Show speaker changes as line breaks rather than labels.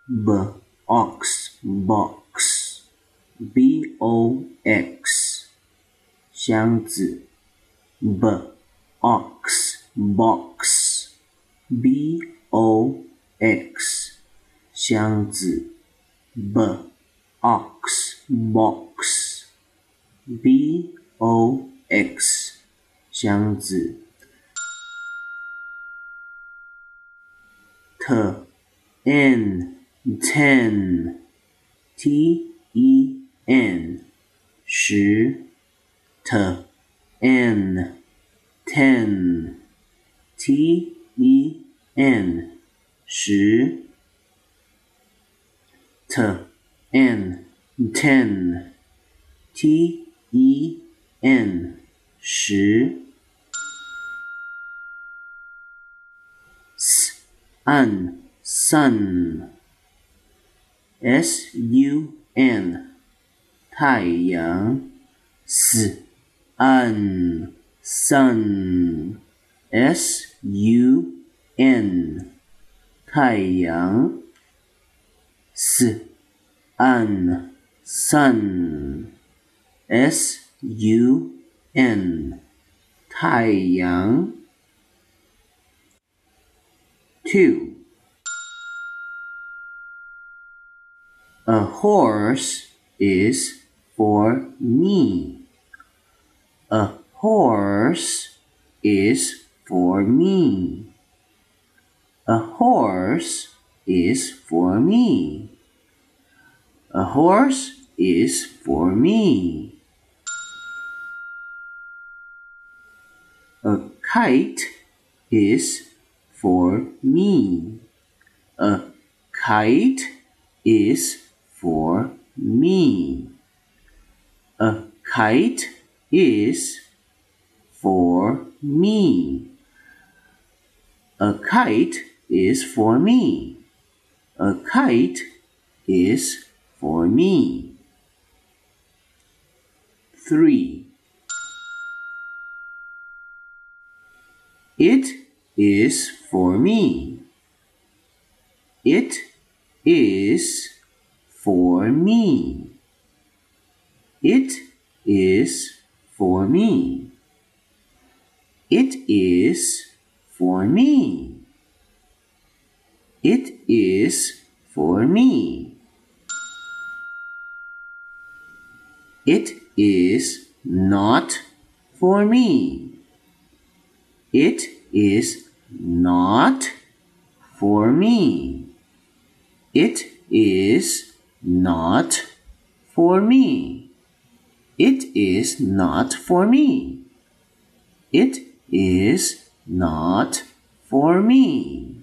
box box box 箱子 box box box 箱子 box box box 箱子 ten ten ten 10 ten ten ten 10 ten ten ten 10 sun sun sun 太阳 sun sun sun 太阳 sun sun sun 太阳 2 A horse is for me. A horse is for me. A horse is for me. A horse is for me. A kite is for me. A kite is for me. A kite is for me. A kite is for me. A kite is for me. 3 It is for me. It is for me. It is for me. It is for me. It is for me. It is not for me. It is not for me. It is not for me. It is not for me. It is not for me.